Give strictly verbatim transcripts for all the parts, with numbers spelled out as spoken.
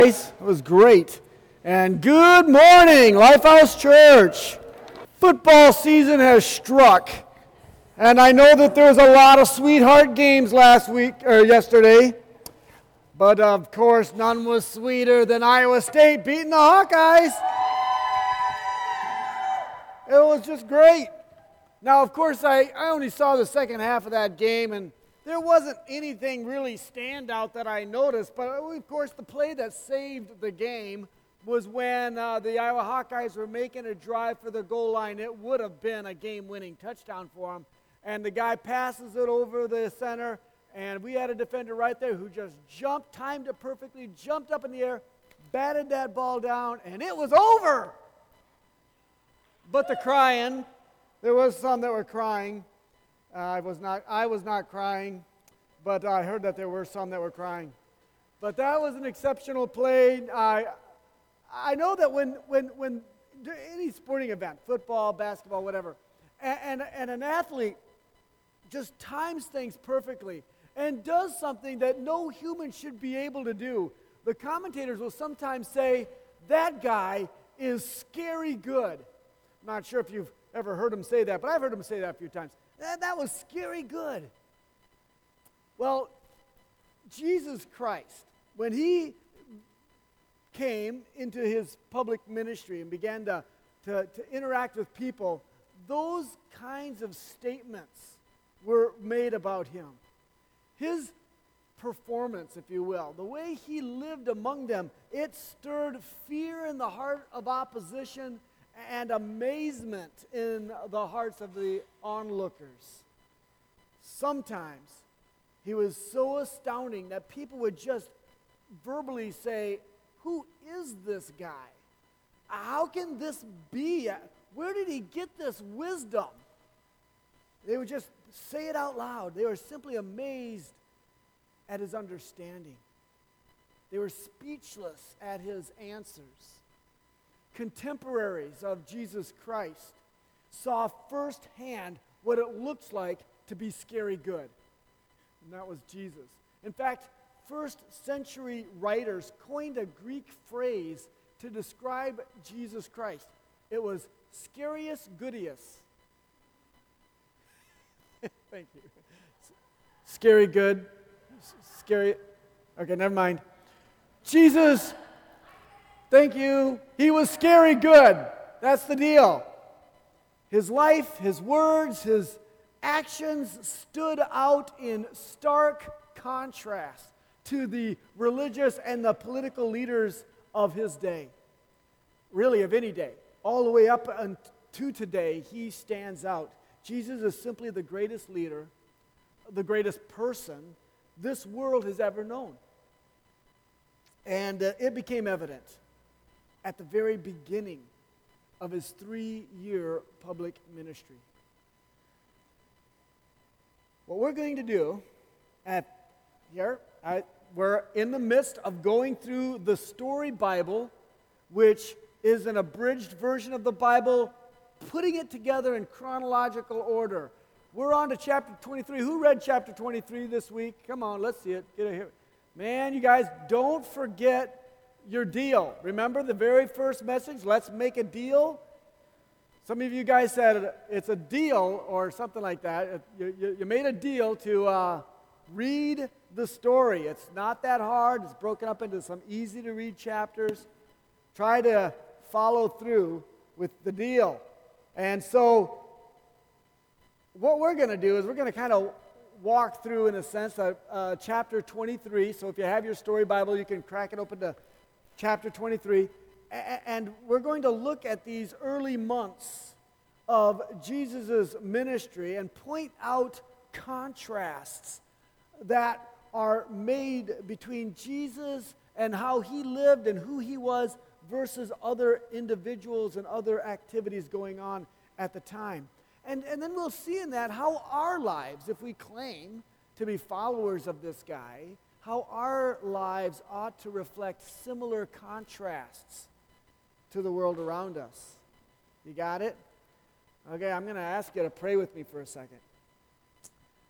It was great. And good morning, Lifehouse Church. Football season has struck. And I know that there was a lot of sweetheart games last week or yesterday. But of course, none was sweeter than Iowa State beating the Hawkeyes. It was just great. Now, of course, I, I only saw the second half of that game, and there wasn't anything really standout that I noticed, but of course the play that saved the game was when uh, the Iowa Hawkeyes were making a drive for the goal line. It would have been a game-winning touchdown for them, and the guy passes it over the center, and we had a defender right there who just jumped, timed it perfectly, jumped up in the air, batted that ball down, and it was over. But the crying, there was some that were crying. Uh, I was not. I was not crying, but I heard that there were some that were crying. But that was an exceptional play. I, I know that when when when any sporting event, football, basketball, whatever, and, and and an athlete just times things perfectly and does something that no human should be able to do, the commentators will sometimes say that guy is scary good. I'm not sure if you've ever heard him say that, but I've heard him say that a few times. That, that was scary good. Well, Jesus Christ, when he came into his public ministry and began to, to, to interact with people, those kinds of statements were made about him. His performance, if you will, the way he lived among them, it stirred fear in the heart of opposition and amazement in the hearts of the onlookers. Sometimes he was so astounding that people would just verbally say, "Who is this guy? How can this be? Where did he get this wisdom?" They would just say it out loud. They were simply amazed at his understanding. They were speechless at his answers. Contemporaries of Jesus Christ saw firsthand what it looks like to be scary good. And that was Jesus. In fact, first century writers coined a Greek phrase to describe Jesus Christ. It was scarius goodius. Thank you. Scary good. Scary. Okay, never mind. Jesus, thank you. He was scary good. That's the deal. His life, his words, his actions stood out in stark contrast to the religious and the political leaders of his day. Really, of any day. All the way up to today, he stands out. Jesus is simply the greatest leader, the greatest person this world has ever known. And uh, it became evident at the very beginning of his three-year public ministry. What we're going to do at here, I, we're in the midst of going through the Story Bible, which is an abridged version of the Bible, putting it together in chronological order. We're on to chapter twenty-three. Who read chapter twenty-three this week? Come on, let's see it. Get it here. Man, you guys, don't forget your deal. Remember the very first message? Let's make a deal. Some of you guys said it's a deal or something like that. You, you, you made a deal to uh, read the story. It's not that hard. It's broken up into some easy-to-read chapters. Try to follow through with the deal. And so what we're going to do is we're going to kind of walk through, in a sense, uh, uh, chapter twenty-three. So if you have your Story Bible, you can crack it open to chapter twenty-three. A- and we're going to look at these early months of Jesus' ministry and point out contrasts that are made between Jesus and how he lived and who he was versus other individuals and other activities going on at the time. And, and then we'll see in that how our lives, if we claim to be followers of this guy, how our lives ought to reflect similar contrasts to the world around us. You got it? Okay, I'm going to ask you to pray with me for a second.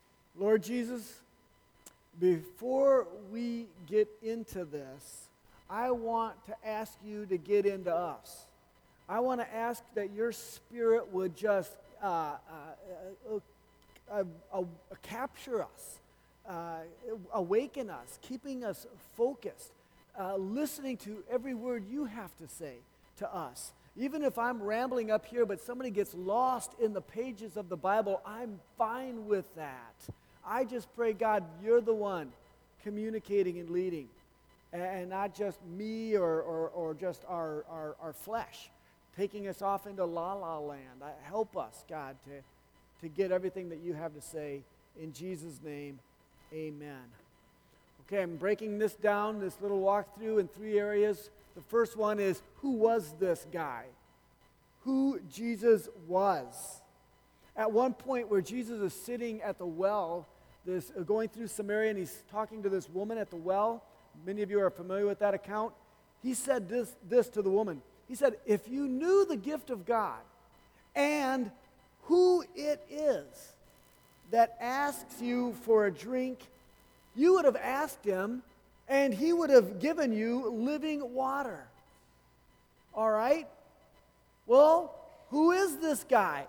Lord Jesus, before we get into this, I want to ask you to get into us. I want to ask that your Spirit would just uh, uh, uh, uh, uh, uh, capture us, uh, awaken us, keeping us focused, uh, listening to every word you have to say to us. Even if I'm rambling up here, but somebody gets lost in the pages of the Bible, I'm fine with that. I just pray, God, you're the one communicating and leading, and not just me or, or, or just our, our, our flesh, taking us off into la-la land. I, help us, God, to, to get everything that you have to say. In Jesus' name, amen. Okay, I'm breaking this down, this little walkthrough, in three areas. The first one is, who was this guy? Who Jesus was. At one point where Jesus is sitting at the well, this, uh, going through Samaria, and he's talking to this woman at the well. Many of you are familiar with that account. He said this, this to the woman. He said, if you knew the gift of God and who it is that asks you for a drink, you would have asked him, and he would have given you living water. All right? Well, who is this guy?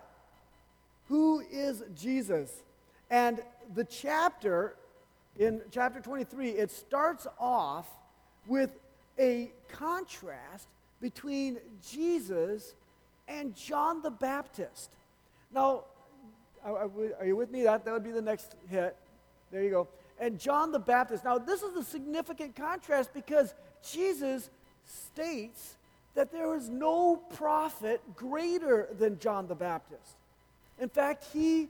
Who is Jesus? And the chapter, in chapter twenty-three, it starts off with a contrast between Jesus and John the Baptist. Now, are you with me? That, that would be the next hit. There you go. And John the Baptist. Now, this is a significant contrast because Jesus states that there is no prophet greater than John the Baptist. In fact, he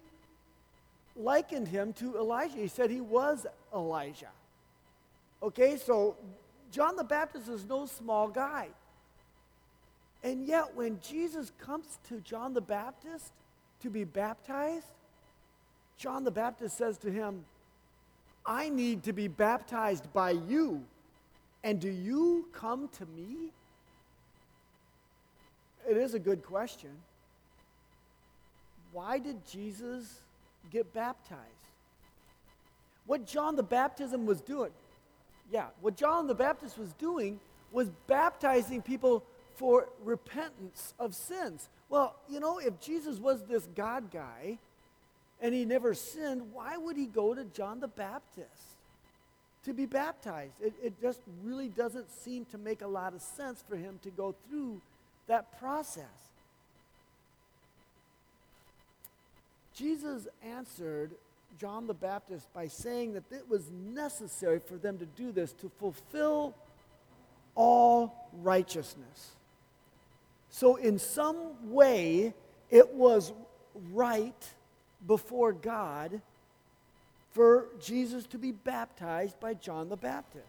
likened him to Elijah. He said he was Elijah. Okay, so John the Baptist is no small guy. And yet, when Jesus comes to John the Baptist to be baptized, John the Baptist says to him, I need to be baptized by you, and do you come to me? It is a good question. Why did Jesus get baptized? What John the Baptism was doing, yeah, what John the Baptist was doing was baptizing people for repentance of sins. Well, you know, if Jesus was this God guy and he never sinned, why would he go to John the Baptist to be baptized? It, it just really doesn't seem to make a lot of sense for him to go through that process. Jesus answered John the Baptist by saying that it was necessary for them to do this to fulfill all righteousness. So in some way, it was right before God for Jesus to be baptized by John the Baptist.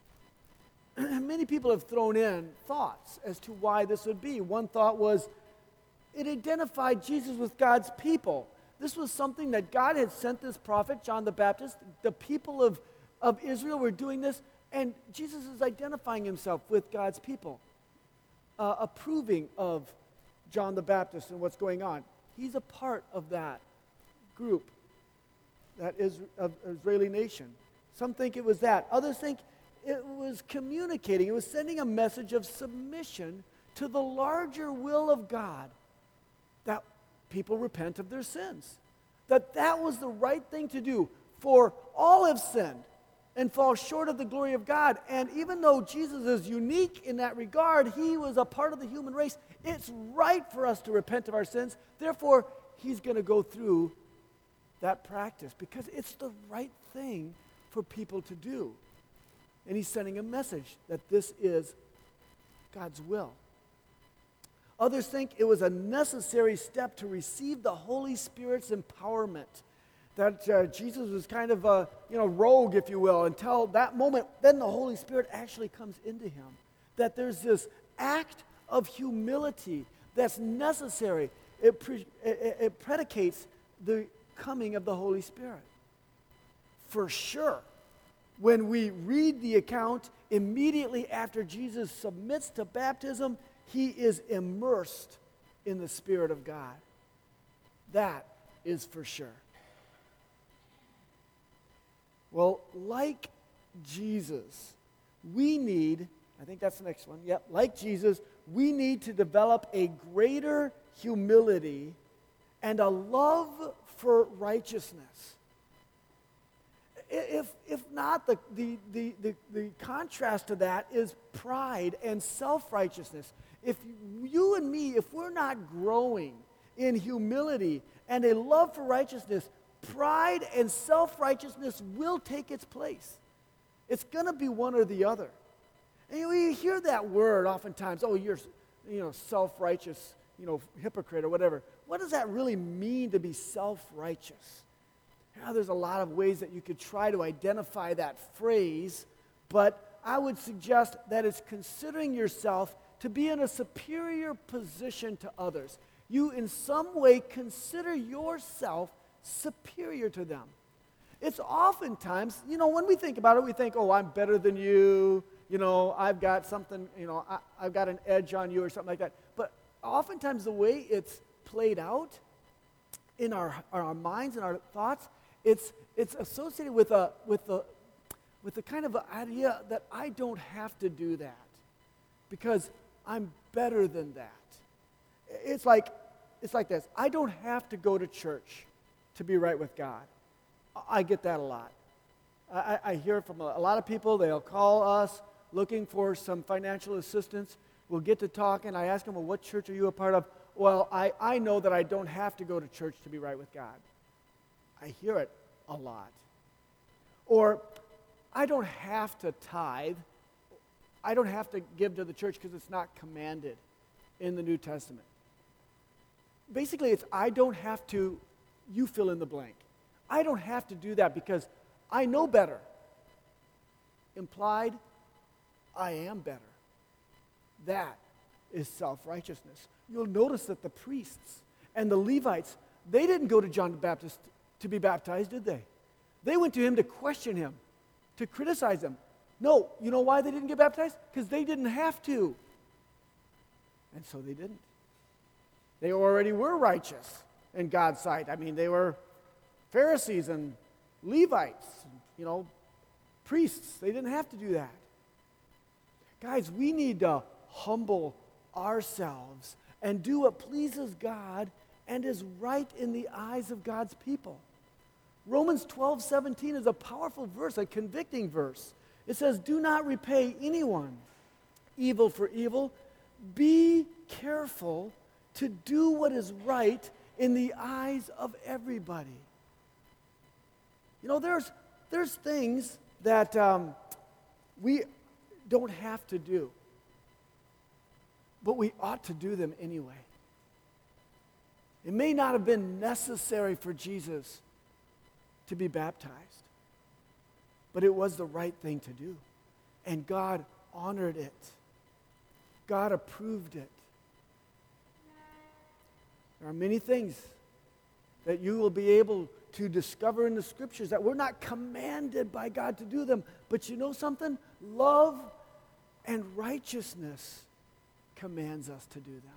Many people have thrown in thoughts as to why this would be. One thought was it identified Jesus with God's people. This was something that God had sent this prophet, John the Baptist. The people of, of Israel were doing this, and Jesus is identifying himself with God's people, uh, approving of John the Baptist and what's going on. He's a part of that group, that is of Israeli nation. Some think it was that. Others think it was communicating. It was sending a message of submission to the larger will of God, that people repent of their sins. That that was the right thing to do, for all have sinned and fall short of the glory of God. And even though Jesus is unique in that regard, he was a part of the human race. It's right for us to repent of our sins. Therefore, he's going to go through that practice because it's the right thing for people to do. And he's sending a message that this is God's will. Others think it was a necessary step to receive the Holy Spirit's empowerment. That uh, Jesus was kind of a, you know, rogue, if you will, until that moment. Then the Holy Spirit actually comes into him. That there's this act of humility that's necessary. It, pre- it, it predicates the coming of the Holy Spirit. For sure, when we read the account immediately after Jesus submits to baptism, he is immersed in the Spirit of God. That is for sure. Well, like Jesus, we need I think that's the next one. Yep. Like Jesus, we need to develop a greater humility and a love for righteousness. If, if not, the, the, the, the, the contrast to that is pride and self-righteousness. If you and me, if we're not growing in humility and a love for righteousness, pride and self-righteousness will take its place. It's going to be one or the other. And you, know, you hear that word oftentimes, oh, you're you know, self-righteous, you know, hypocrite or whatever. What does that really mean to be self-righteous? Now, there's a lot of ways that you could try to identify that phrase, but I would suggest that it's considering yourself to be in a superior position to others. You, in some way, consider yourself superior to them. It's oftentimes, you know, when we think about it, we think, oh, I'm better than you, you know, I've got something, you know, I, I've got an edge on you or something like that. But oftentimes the way it's played out in our, our minds and our thoughts, It's it's associated with a with the with the kind of idea that I don't have to do that because I'm better than that. It's like it's like this. I don't have to go to church to be right with God. I get that a lot. I, I hear from a, a lot of people. They'll call us looking for some financial assistance. We'll get to talking. I ask them, well, what church are you a part of? Well, I, I know that I don't have to go to church to be right with God. I hear it a lot. Or, I don't have to tithe. I don't have to give to the church because it's not commanded in the New Testament. Basically, it's I don't have to, you fill in the blank. I don't have to do that because I know better. Implied, I am better. That is self-righteousness. You'll notice that the priests and the Levites, they didn't go to John the Baptist to be baptized, did they? They went to him to question him, to criticize him. No, you know why they didn't get baptized? Because they didn't have to. And so they didn't. They already were righteous in God's sight. I mean, they were Pharisees and Levites, you know, priests. They didn't have to do that. Guys, we need to humble ourselves and do what pleases God and is right in the eyes of God's people. Romans twelve seventeen is a powerful verse, a convicting verse. It says, do not repay anyone evil for evil. Be careful to do what is right in the eyes of everybody. You know, there's, there's things that um, we don't have to do, but we ought to do them anyway. It may not have been necessary for Jesus to be baptized, but it was the right thing to do. And God honored it. God approved it. There are many things that you will be able to discover in the Scriptures that we're not commanded by God to do them. But you know something? Love and righteousness commands us to do them.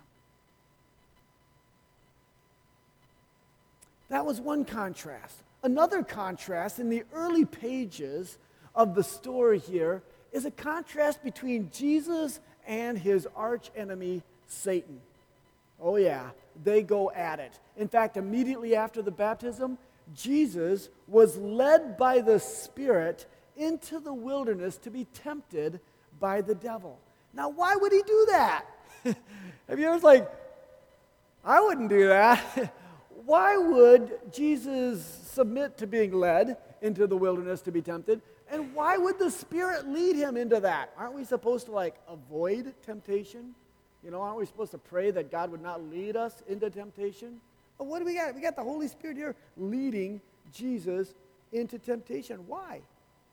That was one contrast. Another contrast in the early pages of the story here is a contrast between Jesus and his archenemy, Satan. Oh yeah, they go at it. In fact, immediately after the baptism, Jesus was led by the Spirit into the wilderness to be tempted by the devil. Now, why would he do that? Have you ever like, I wouldn't do that. Why would Jesus submit to being led into the wilderness to be tempted? And why would the Spirit lead him into that? Aren't we supposed to like avoid temptation? You know, aren't we supposed to pray that God would not lead us into temptation? But what do we got? We got the Holy Spirit here leading Jesus into temptation. Why?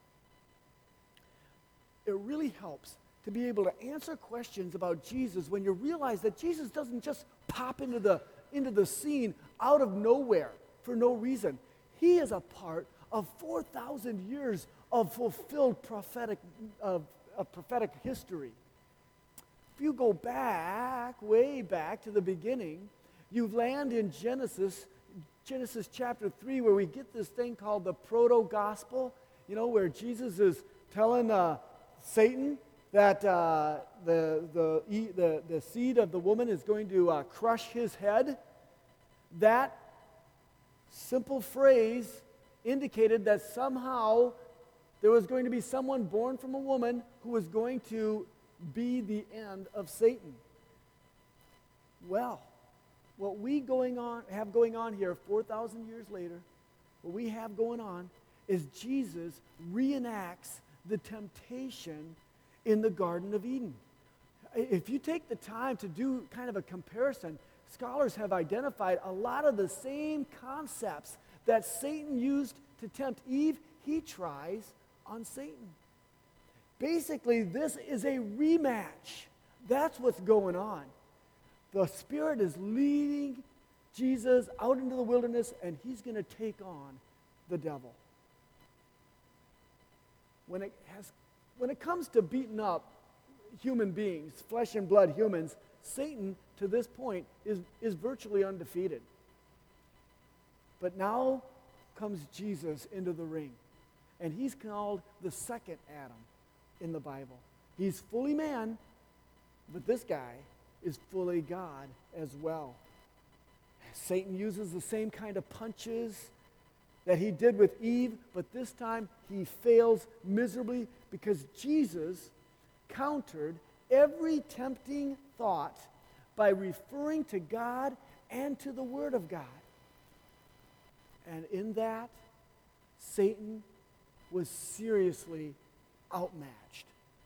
It really helps to be able to answer questions about Jesus when you realize that Jesus doesn't just pop into the into the scene out of nowhere for no reason. He is a part of four thousand years of fulfilled prophetic, of, of prophetic history. If you go back, way back to the beginning, you land in Genesis, Genesis chapter three, where we get this thing called the proto-gospel, you know, where Jesus is telling uh, Satan, that uh, the, the, the, the seed of the woman is going to uh, crush his head, that simple phrase indicated that somehow there was going to be someone born from a woman who was going to be the end of Satan. Well, what we going on have going on here four thousand years later, what we have going on is Jesus reenacts the temptation in the Garden of Eden. If you take the time to do kind of a comparison, scholars have identified a lot of the same concepts that Satan used to tempt Eve, he tries on Satan. Basically, this is a rematch. That's what's going on. The Spirit is leading Jesus out into the wilderness, and he's going to take on the devil. When it has, when it comes to beating up human beings, flesh and blood humans, Satan, to this point, is, is virtually undefeated. But now comes Jesus into the ring, and he's called the second Adam in the Bible. He's fully man, but this guy is fully God as well. Satan uses the same kind of punches that he did with Eve, but this time he fails miserably because Jesus countered every tempting thought by referring to God and to the Word of God. And in that, Satan was seriously outmatched.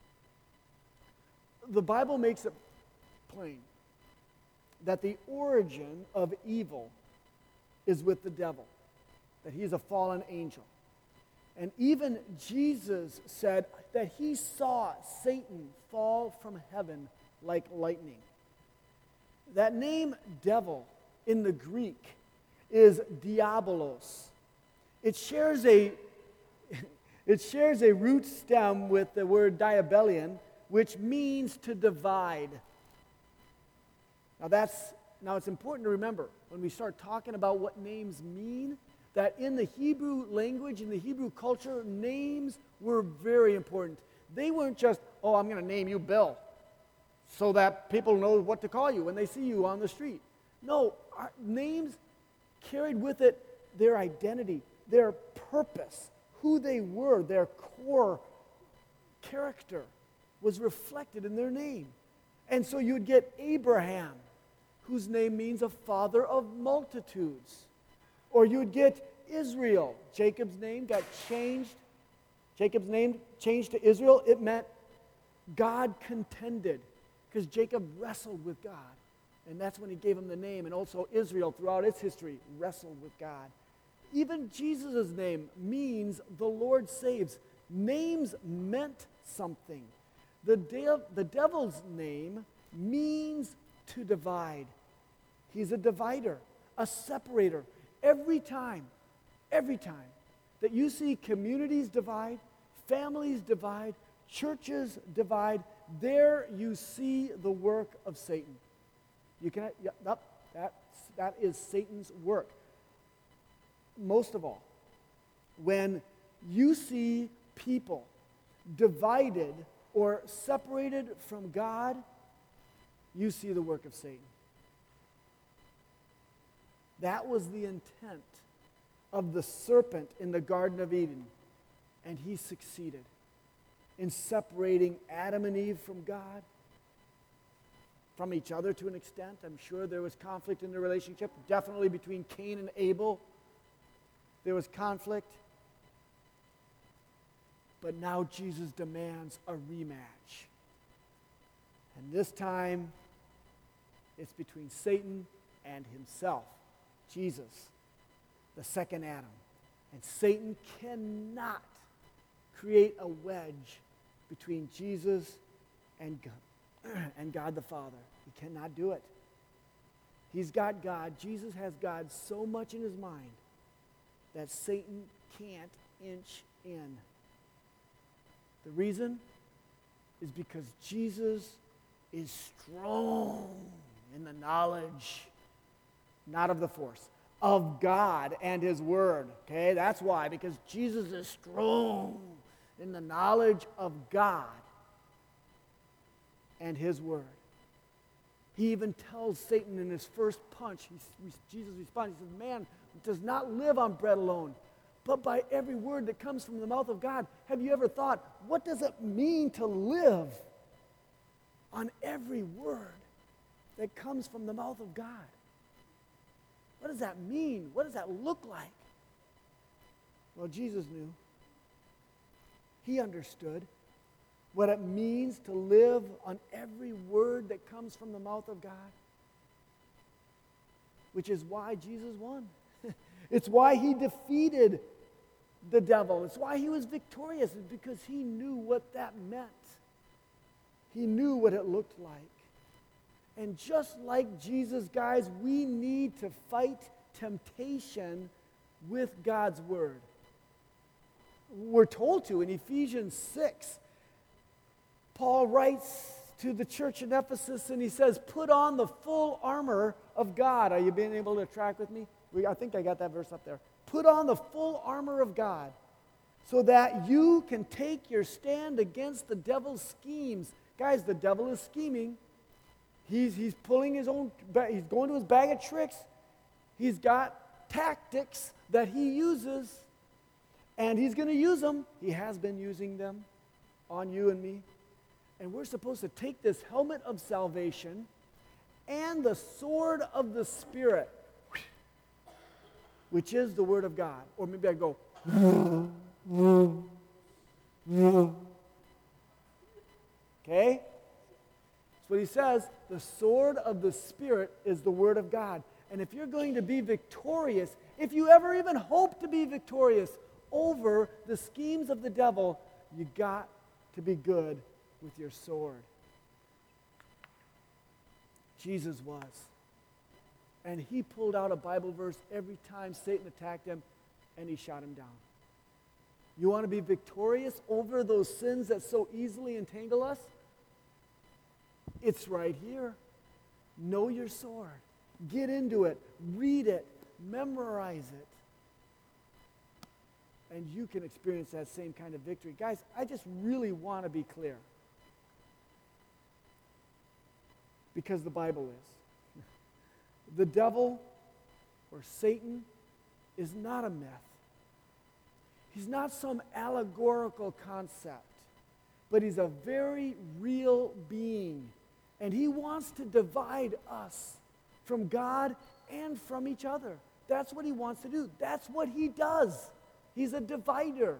The Bible makes it plain that the origin of evil is with the devil, that he's a fallen angel. And even Jesus said that he saw Satan fall from heaven like lightning. That name devil in the Greek is diabolos. It shares a it shares a root stem with the word diabelion, which means to divide. Now that's now it's important to remember when we start talking about what names mean, that in the Hebrew language, in the Hebrew culture, names were very important. They weren't just, oh, I'm going to name you Bill, so that people know what to call you when they see you on the street. No, our names carried with it their identity, their purpose, who they were, their core character was reflected in their name. And so you'd get Abraham, whose name means a father of multitudes. Or you'd get Israel. Jacob's name got changed. Jacob's name changed to Israel. It meant God contended, because Jacob wrestled with God. And that's when he gave him the name. And also Israel, throughout its history, wrestled with God. Even Jesus' name means the Lord saves. Names meant something. The, de- the devil's name means to divide. He's a divider, a separator. Every time, every time that you see communities divide, families divide, churches divide, there you see the work of Satan. You can, yeah, that, that, that is Satan's work. Most of all, when you see people divided or separated from God, you see the work of Satan. That was the intent of the serpent in the Garden of Eden, and he succeeded in separating Adam and Eve from God, from each other to an extent. I'm sure there was conflict in the relationship, definitely between Cain and Abel. There was conflict. But now Jesus demands a rematch. And this time, it's between Satan and himself, Jesus, the second Adam. And Satan cannot create a wedge between Jesus and God, and God the Father. He cannot do it. He's got God. Jesus has God so much in his mind that Satan can't inch in. The reason is because Jesus is strong in the knowledge, not of the force, of God and his word. Okay, that's why, because Jesus is strong in the knowledge of God and his word. He even tells Satan in his first punch, he, Jesus responds, he says, man does not live on bread alone, but by every word that comes from the mouth of God. Have you ever thought, what does it mean to live on every word that comes from the mouth of God? What does that mean? What does that look like? Well, Jesus knew. He understood what it means to live on every word that comes from the mouth of God, which is why Jesus won. It's why he defeated the devil. It's why he was victorious. It's because he knew what that meant. He knew what it looked like. And just like Jesus, guys, we need to fight temptation with God's word. We're told to in Ephesians six. Paul writes to the church in Ephesus and he says, put on the full armor of God. Are you being able to track with me? We, I think I got that verse up there. Put on the full armor of God so that you can take your stand against the devil's schemes. Guys, the devil is scheming. He's, he's pulling his own, he's going to his bag of tricks. He's got tactics that he uses, and he's going to use them. He has been using them on you and me. And we're supposed to take this helmet of salvation and the sword of the Spirit, which is the Word of God. Or maybe I go, okay? That's what he says. The sword of the Spirit is the Word of God. And if you're going to be victorious, if you ever even hope to be victorious over the schemes of the devil, you got to be good with your sword. Jesus was. And he pulled out a Bible verse every time Satan attacked him, and he shot him down. You want to be victorious over those sins that so easily entangle us? It's right here. Know your sword. Get into it. Read it. Memorize it. And you can experience that same kind of victory. Guys, I just really want to be clear. Because the Bible is. The devil, or Satan, is not a myth. He's not some allegorical concept, but he's a very real being. And he wants to divide us from God and from each other. That's what he wants to do. That's what he does. He's a divider.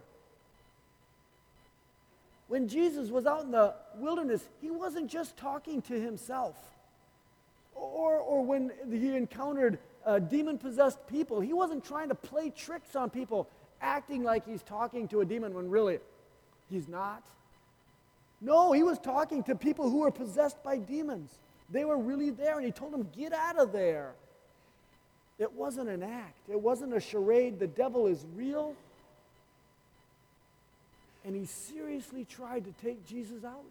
When Jesus was out in the wilderness, he wasn't just talking to himself. Or, or when he encountered uh, demon-possessed people, he wasn't trying to play tricks on people, acting like he's talking to a demon when really he's not. No, he was talking to people who were possessed by demons. They were really there, and he told them, get out of there. It wasn't an act. It wasn't a charade. The devil is real. And he seriously tried to take Jesus out.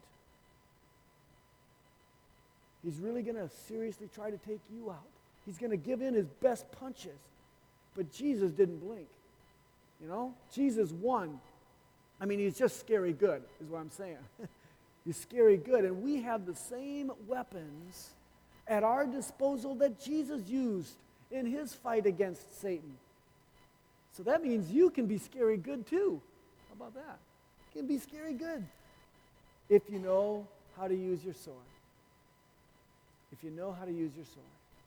He's really going to seriously try to take you out. He's going to give in his best punches. But Jesus didn't blink. You know? Jesus won. I mean, he's just scary good, is what I'm saying. He's scary good. And we have the same weapons at our disposal that Jesus used in his fight against Satan. So that means you can be scary good too. How about that? You can be scary good if you know how to use your sword. If you know how to use your sword.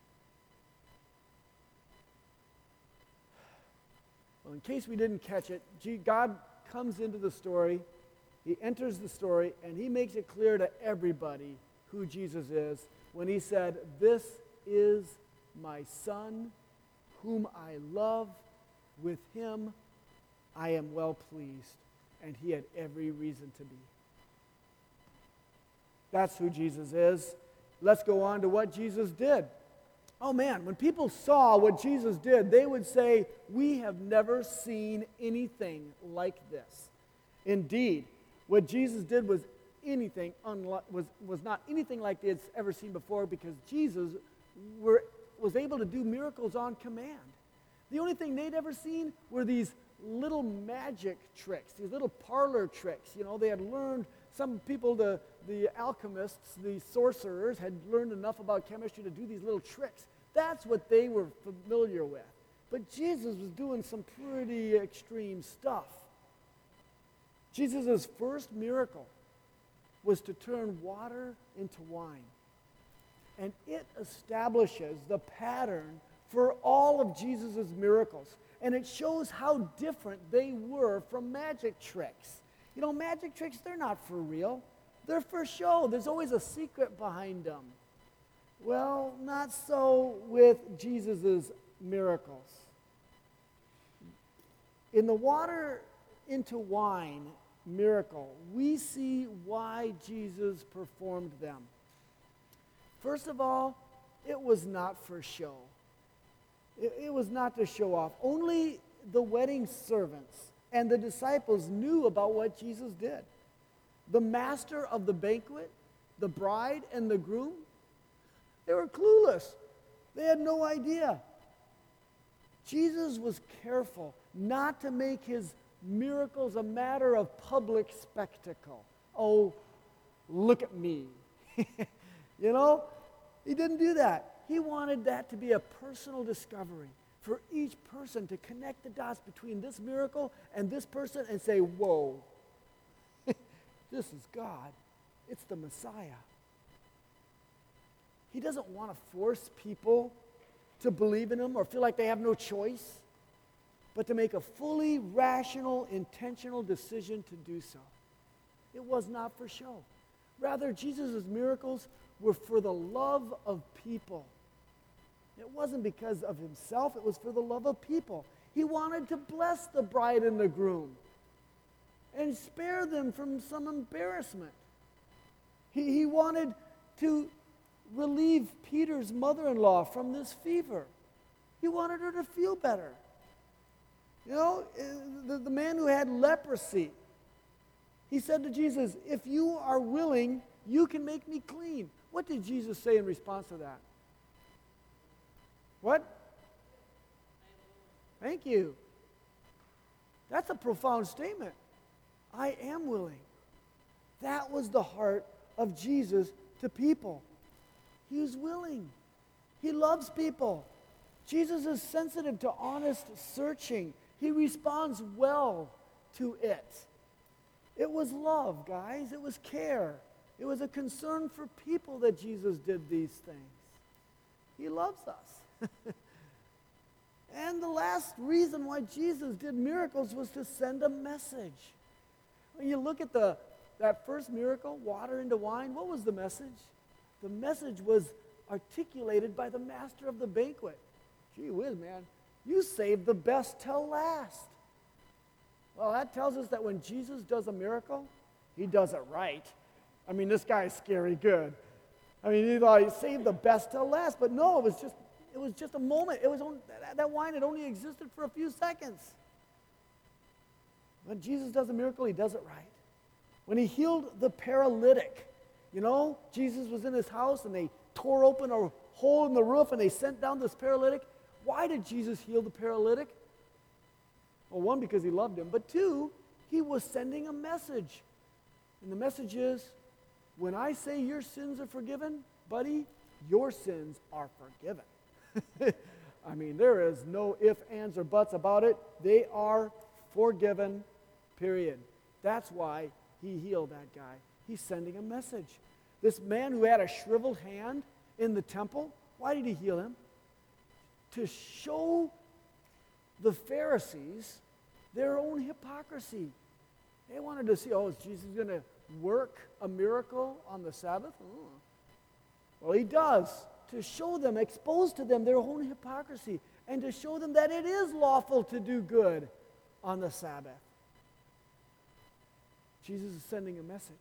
Well, in case we didn't catch it, God comes into the story, he enters the story, and he makes it clear to everybody who Jesus is when he said, "This is my Son, whom I love. With him I am well pleased." And he had every reason to be. That's who Jesus is. Let's go on to what Jesus did. Oh man, when people saw what Jesus did, they would say, "We have never seen anything like this." Indeed, what Jesus did was anything unlike, was, was not anything like they'd ever seen before, because Jesus were, was able to do miracles on command. The only thing they'd ever seen were these little magic tricks, these little parlor tricks. You know, they had learned, some people, to the alchemists, the sorcerers, had learned enough about chemistry to do these little tricks. That's what they were familiar with. But Jesus was doing some pretty extreme stuff. Jesus' first miracle was to turn water into wine. And it establishes the pattern for all of Jesus' miracles. And it shows how different they were from magic tricks. You know, magic tricks, they're not for real. They're for show. There's always a secret behind them. Well, not so with Jesus' miracles. In the water into wine miracle, we see why Jesus performed them. First of all, it was not for show. It, it was not to show off. Only the wedding servants and the disciples knew about what Jesus did. The master of the banquet, the bride, and the groom, they were clueless. They had no idea. Jesus was careful not to make his miracles a matter of public spectacle. Oh, look at me. You know, he didn't do that. He wanted that to be a personal discovery for each person to connect the dots between this miracle and this person and say, whoa, this is God. It's the Messiah. He doesn't want to force people to believe in him or feel like they have no choice, but to make a fully rational, intentional decision to do so. It was not for show. Rather, Jesus' miracles were for the love of people. It wasn't because of himself, it was for the love of people. He wanted to bless the bride and the groom and spare them from some embarrassment. He, he wanted to relieve Peter's mother-in-law from this fever. He wanted her to feel better. You know, the, the man who had leprosy, he said to Jesus, if you are willing, you can make me clean. What did Jesus say in response to that? What? Thank you. That's a profound statement. I am willing. That was the heart of Jesus to people. He was willing. He loves people. Jesus is sensitive to honest searching. He responds well to it. It was love, guys. It was care. It was a concern for people that Jesus did these things. He loves us. And the last reason why Jesus did miracles was to send a message. When you look at the that first miracle, water into wine, what was the message? The message was articulated by the master of the banquet. Gee whiz, man, you saved the best till last. Well, that tells us that when Jesus does a miracle, he does it right. I mean, this guy is scary good. I mean, he thought he saved the best till last, but no, it was just it was just a moment. It was only, that, that wine had only existed for a few seconds. When Jesus does a miracle, he does it right. When he healed the paralytic, you know, Jesus was in his house and they tore open a hole in the roof and they sent down this paralytic. Why did Jesus heal the paralytic? Well, one, because he loved him, but two, he was sending a message. And the message is, when I say your sins are forgiven, buddy, your sins are forgiven. I mean, there is no ifs, ands, or buts about it. They are forgiven, period. That's why he healed that guy. He's sending a message. This man who had a shriveled hand in the temple, why did he heal him? To show the Pharisees their own hypocrisy. They wanted to see, oh, is Jesus going to work a miracle on the Sabbath? Oh. Well, he does, to show them, expose to them their own hypocrisy, and to show them that it is lawful to do good on the Sabbath. Jesus is sending a message.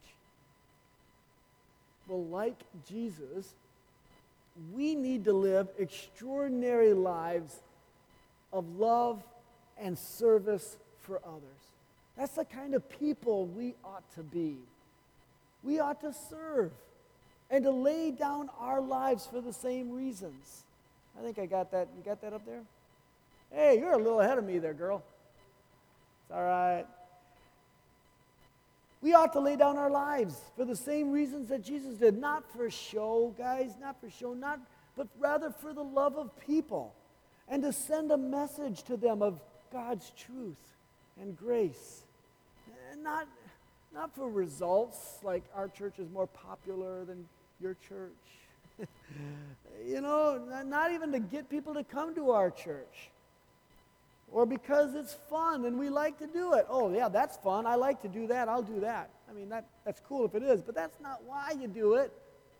Well, like Jesus, we need to live extraordinary lives of love and service for others. That's the kind of people we ought to be. We ought to serve and to lay down our lives for the same reasons. I think I got that. You got that up there? Hey, you're a little ahead of me there, girl. It's all right. We ought to lay down our lives for the same reasons that Jesus did. Not for show, guys, not for show, not, but rather for the love of people. And to send a message to them of God's truth and grace. And not, not for results, like our church is more popular than your church. You know, not even to get people to come to our church. Or because it's fun and we like to do it. Oh, yeah, that's fun. I like to do that. I'll do that. I mean, that, that's cool if it is, but that's not why you do it.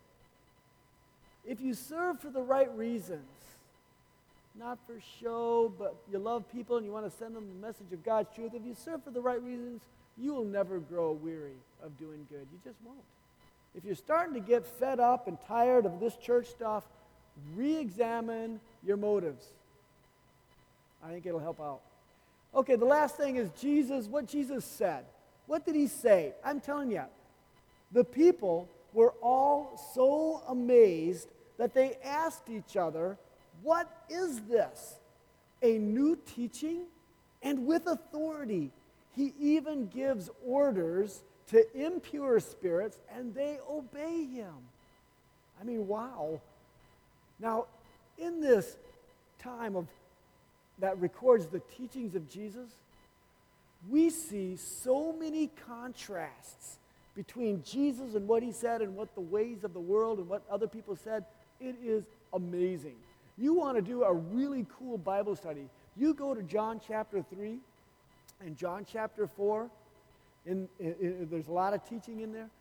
If you serve for the right reasons, not for show, but you love people and you want to send them the message of God's truth, if you serve for the right reasons, you will never grow weary of doing good. You just won't. If you're starting to get fed up and tired of this church stuff, re-examine your motives. I think it'll help out. Okay, the last thing is Jesus, what Jesus said. What did he say? I'm telling you, the people were all so amazed that they asked each other, "What is this? A new teaching? And with authority. He even gives orders to impure spirits, and they obey him." I mean, wow. Now, in this time of that records the teachings of Jesus, we see so many contrasts between Jesus and what he said and what the ways of the world and what other people said. It is amazing. You want to do a really cool Bible study, you go to John chapter three and John chapter four. In, in, in, there's a lot of teaching in there.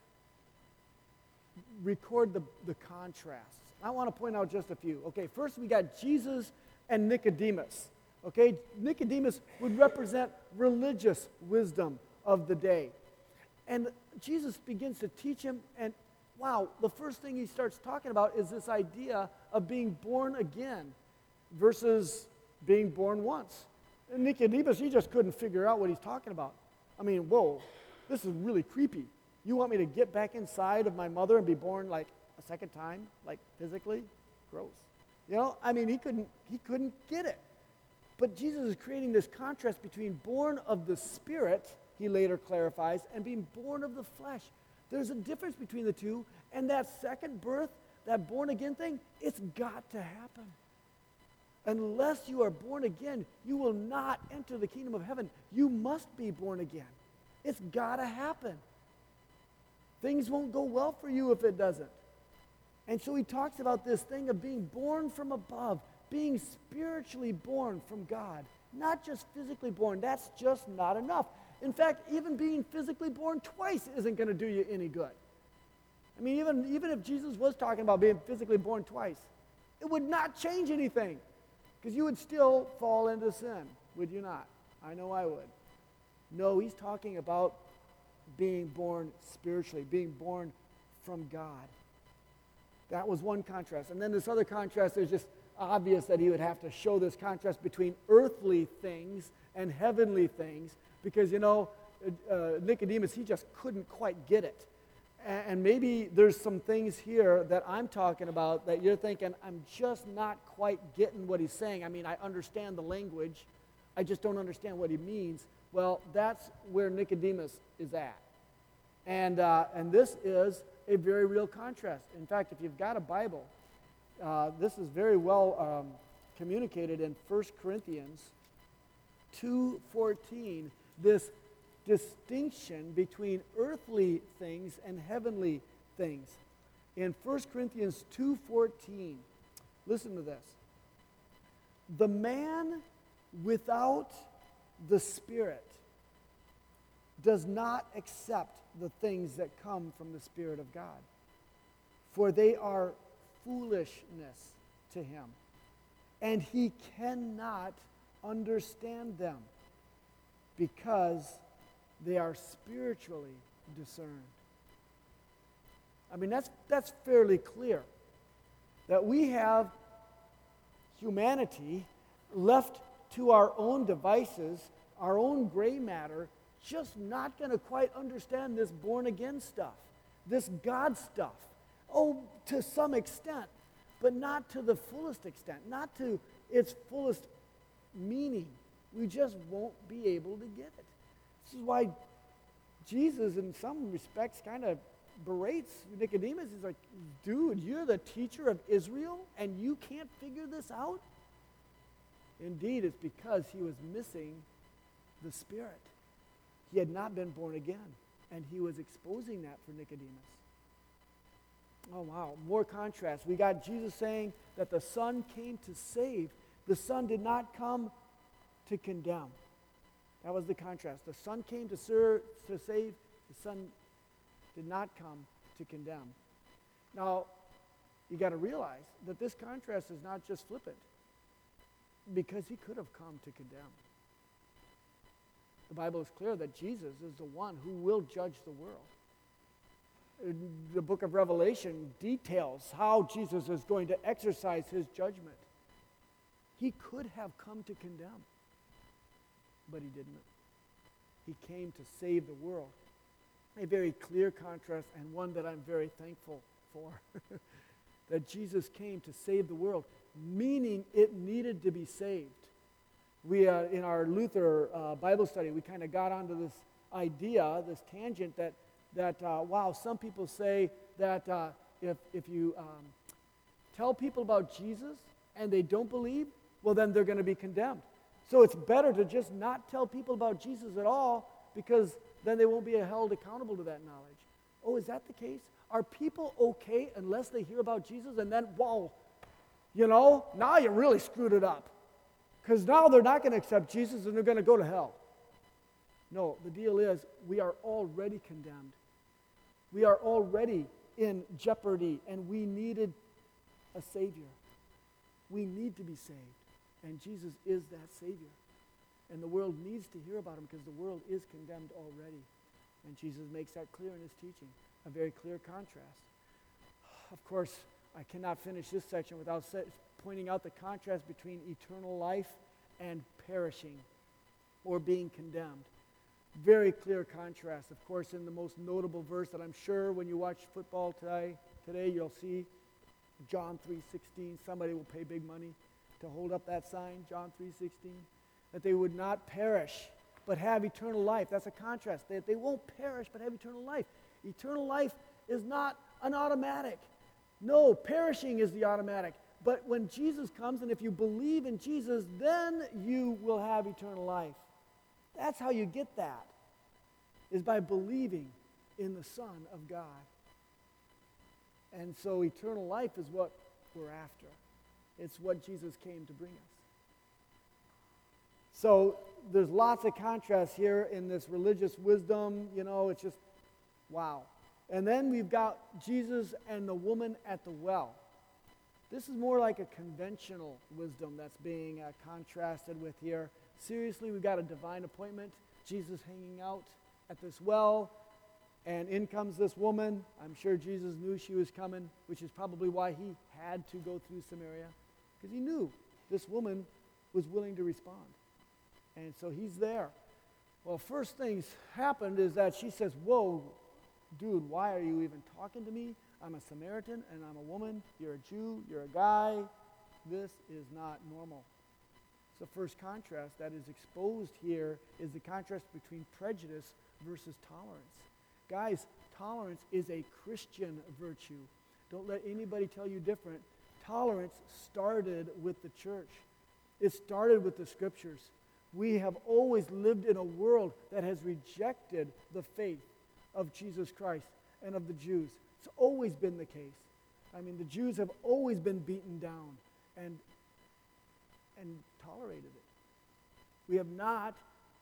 Record the, the contrasts. I want to point out just a few. Okay, first we got Jesus and Nicodemus. Okay, Nicodemus would represent religious wisdom of the day. And Jesus begins to teach him, and wow, the first thing he starts talking about is this idea of being born again versus being born once. And Nicodemus, he just couldn't figure out what he's talking about. I mean, whoa, this is really creepy. You want me to get back inside of my mother and be born like a second time, like physically? Gross. You know, I mean, he couldn't, he couldn't get it. But Jesus is creating this contrast between born of the Spirit, he later clarifies, and being born of the flesh. There's a difference between the two, and that second birth, that born again thing, it's got to happen. Unless you are born again, you will not enter the kingdom of heaven. You must be born again. It's got to happen. Things won't go well for you if it doesn't. And so he talks about this thing of being born from above, being spiritually born from God, not just physically born. That's just not enough. In fact, even being physically born twice isn't going to do you any good. I mean, even, even if Jesus was talking about being physically born twice, it would not change anything because you would still fall into sin, would you not? I know I would. No, he's talking about being born spiritually, being born from God. That was one contrast. And then this other contrast is just obvious that he would have to show this contrast between earthly things and heavenly things because, you know, uh, Nicodemus, he just couldn't quite get it. And, and maybe there's some things here that I'm talking about that you're thinking, I'm just not quite getting what he's saying. I mean, I understand the language. I just don't understand what he means. Well, that's where Nicodemus is at. And, uh, and this is a very real contrast. In fact, if you've got a Bible, uh, this is very well um, communicated in First Corinthians two fourteen, this distinction between earthly things and heavenly things. In First Corinthians two fourteen, listen to this. The man without the Spirit does not accept the things that come from the Spirit of God, for they are foolishness to him, and he cannot understand them because they are spiritually discerned. I mean, that's, that's fairly clear, that we have humanity left to our own devices, our own gray matter, just not going to quite understand this born-again stuff, this God stuff. Oh, to some extent, but not to the fullest extent, not to its fullest meaning. We just won't be able to get it. This is why Jesus, in some respects, kind of berates Nicodemus. He's like, dude, you're the teacher of Israel, and you can't figure this out? Indeed, it's because he was missing the Spirit. He had not been born again, and he was exposing that for Nicodemus. Oh, wow. More contrast. We got Jesus saying that the Son came to save. The Son did not come to condemn. That was the contrast. The Son came to serve, to save. The Son did not come to condemn. Now, you got to realize that this contrast is not just flippant, because he could have come to condemn. The Bible is clear that Jesus is the one who will judge the world. The book of Revelation details how Jesus is going to exercise his judgment. He could have come to condemn, but he didn't. He came to save the world. A very clear contrast, and one that I'm very thankful for. That Jesus came to save the world, meaning it needed to be saved. We, uh, in our Luther uh, Bible study, we kind of got onto this idea, this tangent that, that uh, wow, some people say that uh, if, if you um, tell people about Jesus and they don't believe, well, then they're going to be condemned. So it's better to just not tell people about Jesus at all, because then they won't be held accountable to that knowledge. Oh, is that the case? Are people okay unless they hear about Jesus and then, whoa, you know, now you really screwed it up. Because now they're not going to accept Jesus and they're going to go to hell. No, the deal is we are already condemned. We are already in jeopardy, and we needed a Savior. We need to be saved, and Jesus is that Savior. And the world needs to hear about him because the world is condemned already. And Jesus makes that clear in his teaching, a very clear contrast. Of course, I cannot finish this section without pointing out the contrast between eternal life and perishing or being condemned. Very clear contrast. Of course, in the most notable verse that I'm sure when you watch football today, today you'll see John three sixteen. Somebody will pay big money to hold up that sign, John three sixteen. That they would not perish, but have eternal life. That's a contrast. That they won't perish, but have eternal life. Eternal life is not an automatic. No, perishing is the automatic. But when Jesus comes, and if you believe in Jesus, then you will have eternal life. That's how you get that, is by believing in the Son of God. And so eternal life is what we're after. It's what Jesus came to bring us. So there's lots of contrast here in this religious wisdom. You know, it's just, wow. And then we've got Jesus and the woman at the well. This is more like a conventional wisdom that's being uh, contrasted with here. Seriously, we've got a divine appointment. Jesus hanging out at this well, and in comes this woman. I'm sure Jesus knew she was coming, which is probably why he had to go through Samaria, because he knew this woman was willing to respond. And so he's there. Well, first things happened is that she says, whoa, dude, why are you even talking to me? I'm a Samaritan and I'm a woman. You're a Jew. You're a guy. This is not normal. So first contrast that is exposed here is the contrast between prejudice versus tolerance. Guys, tolerance is a Christian virtue. Don't let anybody tell you different. Tolerance started with the church. It started with the scriptures. We have always lived in a world that has rejected the faith of Jesus Christ and of the Jews. It's always been the case. I mean, the Jews have always been beaten down and, and tolerated it. We have not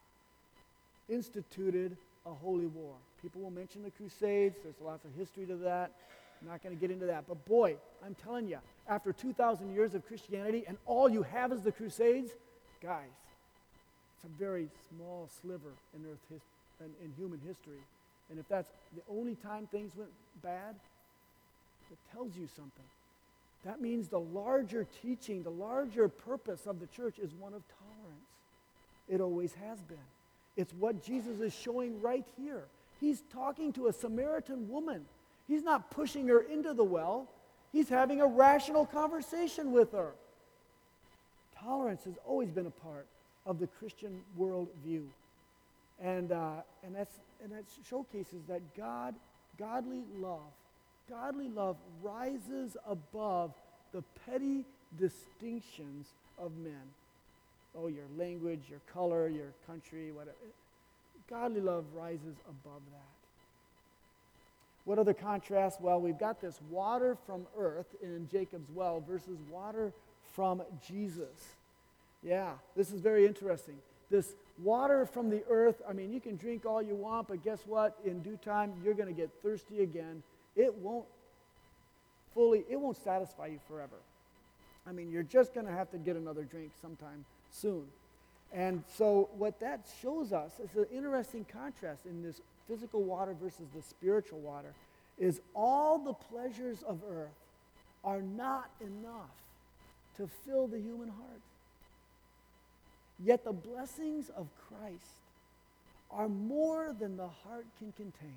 instituted a holy war. People will mention the Crusades. There's lots of history to that. I'm not going to get into that. But boy, I'm telling you, after two thousand years of Christianity and all you have is the Crusades, guys, it's a very small sliver in earth his, in, in human history. And if that's the only time things went bad, it tells you something. That means the larger teaching, the larger purpose of the church is one of tolerance. It always has been. It's what Jesus is showing right here. He's talking to a Samaritan woman. He's not pushing her into the well. He's having a rational conversation with her. Tolerance has always been a part of the Christian worldview. And, uh, and, that's, and that showcases that God, godly love, godly love rises above the petty distinctions of men. Oh, your language, your color, your country, whatever. Godly love rises above that. What other contrast? Well, we've got this water from earth in Jacob's well versus water from Jesus. Yeah, this is very interesting. This water from the earth, I mean, you can drink all you want, but guess what? In due time, you're going to get thirsty again. It won't fully, it won't satisfy you forever. I mean, you're just going to have to get another drink sometime soon. And so what that shows us is an interesting contrast in this physical water versus the spiritual water, is all the pleasures of earth are not enough to fill the human heart. Yet the blessings of Christ are more than the heart can contain.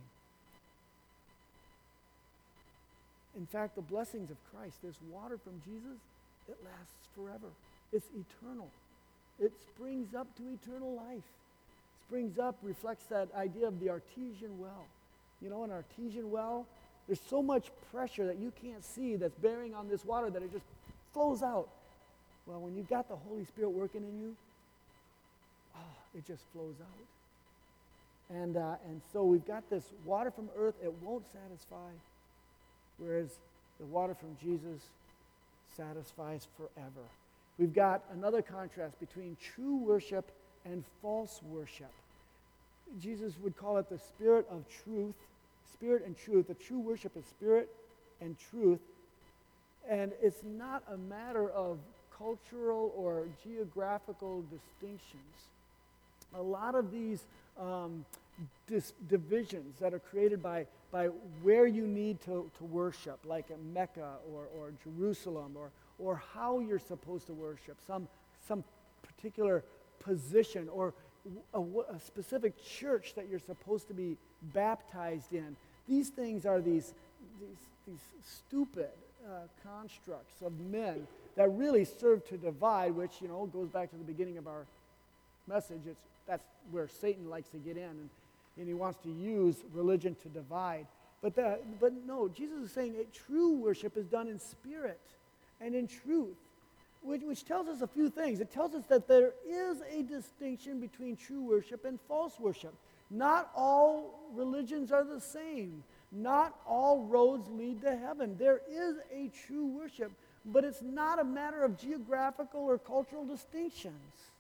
In fact, the blessings of Christ, this water from Jesus, it lasts forever. It's eternal. It springs up to eternal life. Springs up reflects that idea of the artesian well. You know, an artesian well, there's so much pressure that you can't see that's bearing on this water that it just flows out. Well, when you've got the Holy Spirit working in you, oh, it just flows out. And, uh, and so we've got this water from earth, it won't satisfy, whereas the water from Jesus satisfies forever. We've got another contrast between true worship and false worship. Jesus would call it the spirit of truth, spirit and truth. The true worship is spirit and truth. And it's not a matter of cultural or geographical distinctions. A lot of these um, dis- divisions that are created by, by where you need to, to worship, like at Mecca or, or Jerusalem, or, or how you're supposed to worship, some, some particular position, or a, a specific church that you're supposed to be baptized in. These things are these, these, these stupid uh, constructs of men that really serve to divide, which, you know, goes back to the beginning of our message. It's, that's where Satan likes to get in, and, and he wants to use religion to divide. But, the, but no, Jesus is saying that true worship is done in spirit and in truth, which, which tells us a few things. It tells us that there is a distinction between true worship and false worship. Not all religions are the same. Not all roads lead to heaven. There is a true worship, but it's not a matter of geographical or cultural distinctions.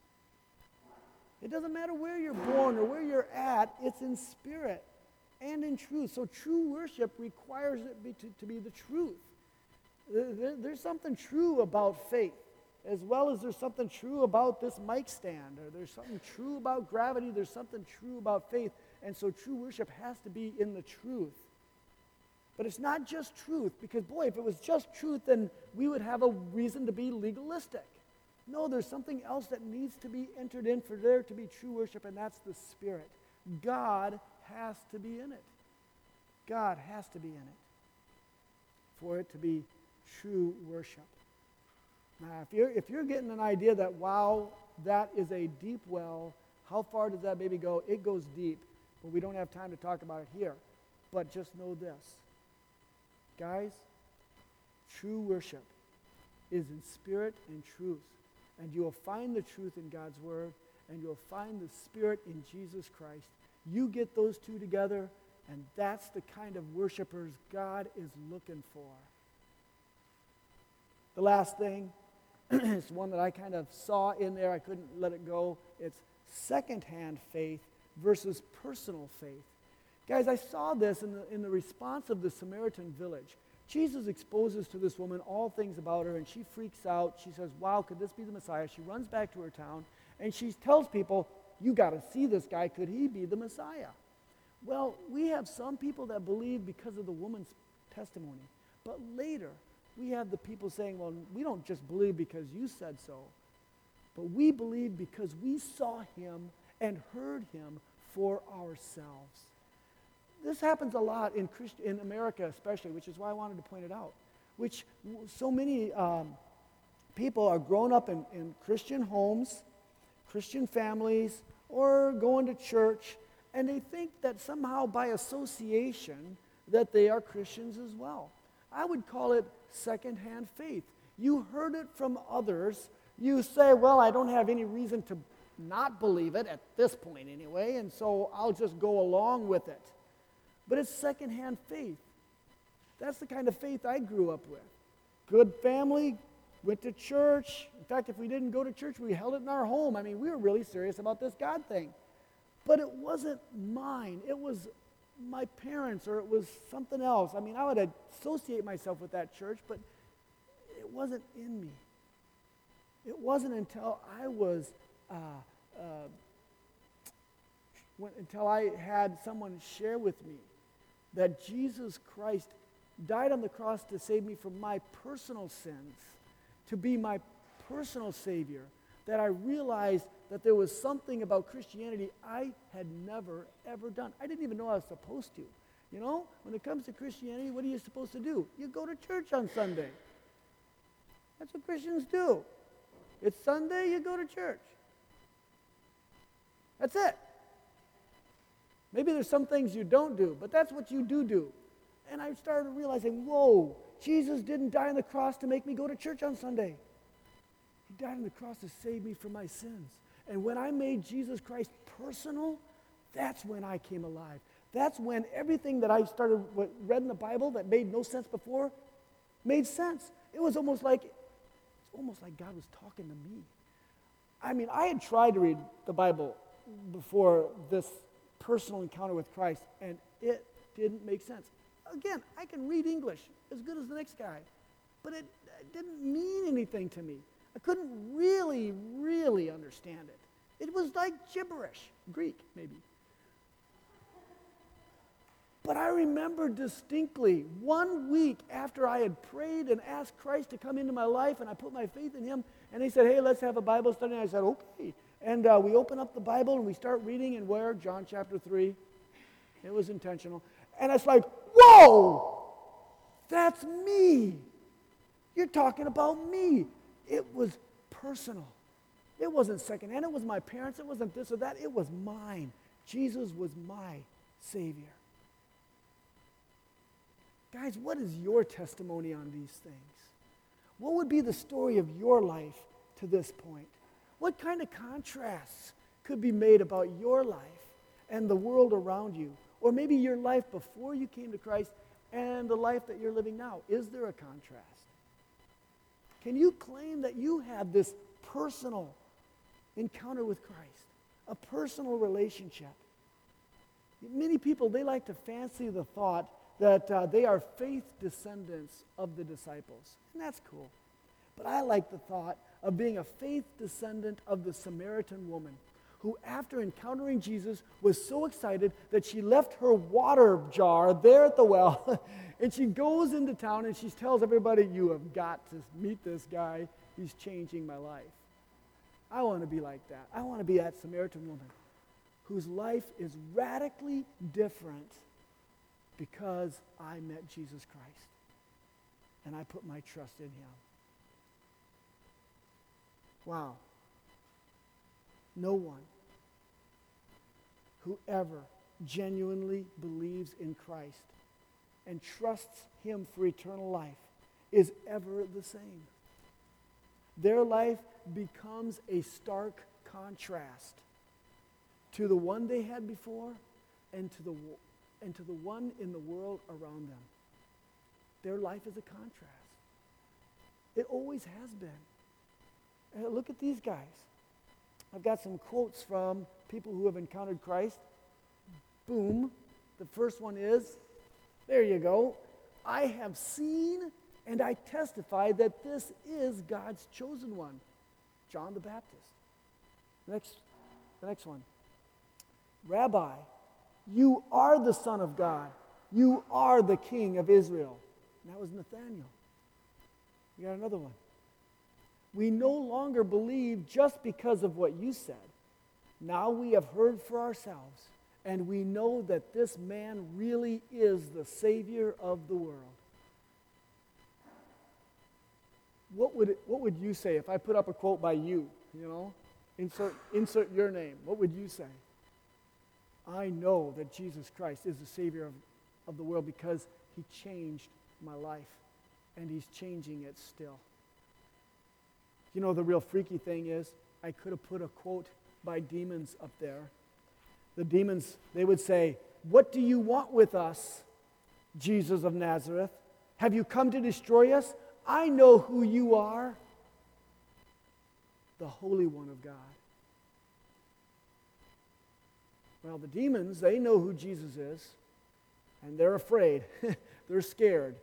It doesn't matter where you're born or where you're at, it's in spirit and in truth. So true worship requires it be to, to be the truth. There, there's something true about faith, as well as there's something true about this mic stand, or there's something true about gravity, there's something true about faith, and so true worship has to be in the truth. But it's not just truth, because boy, if it was just truth, then we would have a reason to be legalistic. No, there's something else that needs to be entered in for there to be true worship, and that's the Spirit. God has to be in it. God has to be in it for it to be true worship. Now, if you're, if you're getting an idea that, wow, that is a deep well, how far does that baby go? It goes deep, but we don't have time to talk about it here. But just know this. Guys, true worship is in spirit and truth. And you will find the truth in God's Word, and you'll find the Spirit in Jesus Christ. You get those two together, and that's the kind of worshipers God is looking for. The last thing is one that I kind of saw in there. I couldn't let it go. It's secondhand faith versus personal faith. Guys, I saw this in the, in the response of the Samaritan village. Jesus exposes to this woman all things about her, and she freaks out. She says, wow, could this be the Messiah? She runs back to her town, and she tells people, you got to see this guy. Could he be the Messiah? Well, we have some people that believe because of the woman's testimony. But later, we have the people saying, well, we don't just believe because you said so, but we believe because we saw him and heard him for ourselves. This happens a lot in Christ- in America especially, which is why I wanted to point it out, which so many um, people are grown up in, in Christian homes, Christian families, or going to church, and they think that somehow by association that they are Christians as well. I would call it secondhand faith. You heard it from others. You say, well, I don't have any reason to not believe it at this point anyway, and so I'll just go along with it. But it's secondhand faith. That's the kind of faith I grew up with. Good family, went to church. In fact, if we didn't go to church, we held it in our home. I mean, we were really serious about this God thing. But it wasn't mine. It was my parents, or it was something else. I mean, I would associate myself with that church, but it wasn't in me. It wasn't until I was, uh, uh, when, until I had someone share with me that Jesus Christ died on the cross to save me from my personal sins, to be my personal Savior, that I realized that there was something about Christianity I had never, ever done. I didn't even know I was supposed to. You know, when it comes to Christianity, what are you supposed to do? You go to church on Sunday. That's what Christians do. It's Sunday, you go to church. That's it. Maybe there's some things you don't do, but that's what you do do. And I started realizing, whoa, Jesus didn't die on the cross to make me go to church on Sunday. He died on the cross to save me from my sins. And when I made Jesus Christ personal, that's when I came alive. That's when everything that I started what, read in the Bible that made no sense before made sense. It was almost like it's almost like God was talking to me. I mean, I had tried to read the Bible before this personal encounter with Christ, and it didn't make sense. Again, I can read English as good as the next guy, but it, it didn't mean anything to me. I couldn't really, really understand it. It was like gibberish, Greek maybe. But I remember distinctly, one week after I had prayed and asked Christ to come into my life, and I put my faith in him, and he said, hey, let's have a Bible study. And I said, okay. And uh, we open up the Bible, and we start reading, and where? John chapter three. It was intentional. And it's like, whoa, that's me. You're talking about me. It was personal. It wasn't secondhand. It was my parents. It wasn't this or that. It was mine. Jesus was my Savior. Guys, what is your testimony on these things? What would be the story of your life to this point? What kind of contrasts could be made about your life and the world around you? Or maybe your life before you came to Christ and the life that you're living now. Is there a contrast? Can you claim that you have this personal encounter with Christ, a personal relationship? Many people, they like to fancy the thought that uh, they are faith descendants of the disciples, and that's cool. But I like the thought of being a faith descendant of the Samaritan woman, who after encountering Jesus was so excited that she left her water jar there at the well, and she goes into town and she tells everybody, you have got to meet this guy. He's changing my life. I want to be like that. I want to be that Samaritan woman whose life is radically different because I met Jesus Christ and I put my trust in him. Wow. No one who ever genuinely believes in Christ and trusts him for eternal life is ever the same. Their life becomes a stark contrast to the one they had before and to the and to the one in the world around them. Their life is a contrast. It always has been. And look at these guys. I've got some quotes from people who have encountered Christ. Boom. The first one is, there you go. I have seen and I testify that this is God's chosen one. John the Baptist. Next, the next one. Rabbi, you are the Son of God. You are the King of Israel. And that was Nathanael. We got another one. We no longer believe just because of what you said. Now we have heard for ourselves, and we know that this man really is the Savior of the world. What would it, what would you say if I put up a quote by you, you know? Insert, insert your name. What would you say? I know that Jesus Christ is the Savior of, of the world because he changed my life, and he's changing it still. You know, the real freaky thing is, I could have put a quote by demons up there. The demons, they would say, "What do you want with us, Jesus of Nazareth? Have you come to destroy us? I know who you are, the Holy One of God." Well, the demons, they know who Jesus is, and they're afraid. They're scared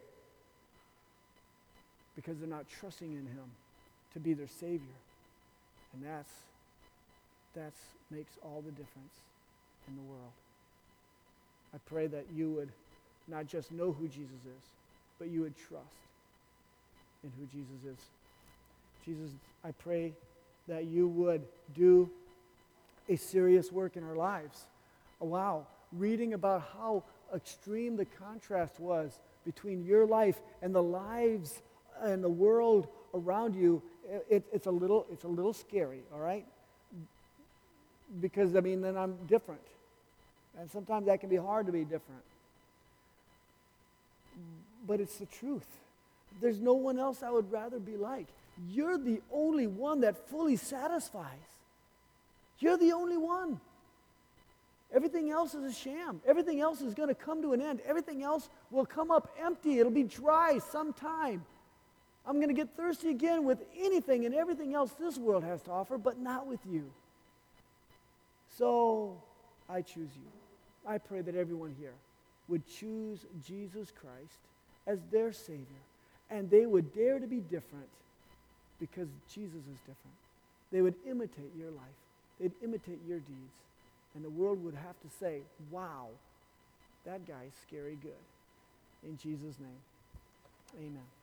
because they're not trusting in him to be their Savior. And that's that's makes all the difference in the world. I pray that you would not just know who Jesus is, but you would trust in who Jesus is. Jesus, I pray that you would do a serious work in our lives. Oh, wow, reading about how extreme the contrast was between your life and the lives and the world around you, it, it's a little it's a little scary, all right? Because, I mean, then I'm different. And sometimes that can be hard to be different. But it's the truth. There's no one else I would rather be like. You're the only one that fully satisfies. You're the only one. Everything else is a sham. Everything else is going to come to an end. Everything else will come up empty. It'll be dry sometime. I'm going to get thirsty again with anything and everything else this world has to offer, but not with you. So I choose you. I pray that everyone here would choose Jesus Christ as their Savior, and they would dare to be different because Jesus is different. They would imitate your life. They'd imitate your deeds. And the world would have to say, wow, that guy's scary good. In Jesus' name, amen.